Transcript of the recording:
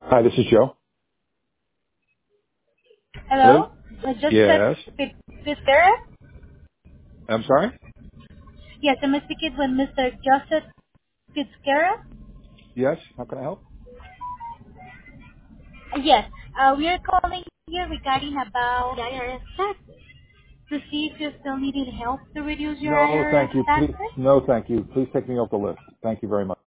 Hi, this is Joe. Hello? Hello? Joseph Yes. Fitzgerald? I'm sorry? Yes, I'm speaking with Mr. Joseph Fitzgerald. Yes. How can I help? Yes, we are calling here regarding about the IRS tax to see if you still needing help to reduce your No, IRS thank you. Please, taxes. no, thank you. Please take me off the list. Thank you very much.